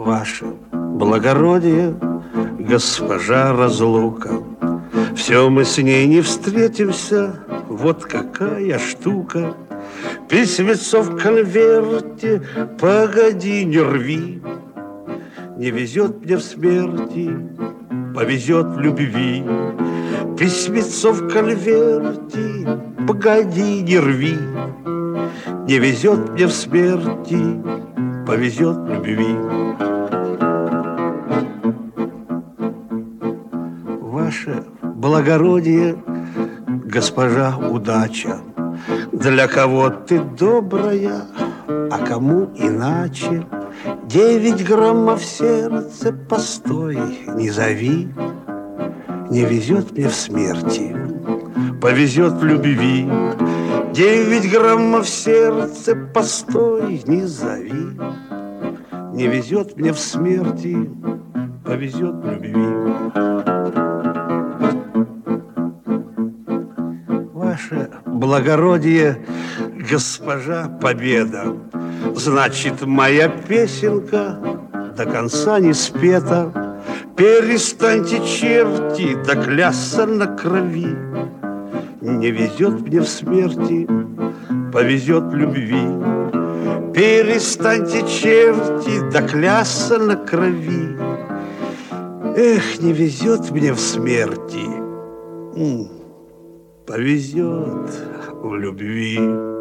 Ваше благородие, госпожа разлука, все мы с ней не встретимся, вот какая штука. Письмецо в конверте, погоди, не рви. Не везет мне в смерти, повезет в любви. Письмецо в конверте, погоди, не рви. Не везет мне в смерти, повезет в любви. Ваше благородие, госпожа удача, для кого ты добрая, а кому иначе. 9 граммов в сердце, постой, не зови. Не везет мне в смерти, повезет в любви. 9 граммов в сердце, постой, не зови. Не везет мне в смерти, повезет в любви. Ваше благородие, госпожа победа, значит, моя песенка до конца не спета. Перестаньте, черти, да клясться на крови. Не везет мне в смерти, повезет в любви. Перестаньте, черти, да клясться на крови. Эх, не везет мне в смерти, повезет в любви.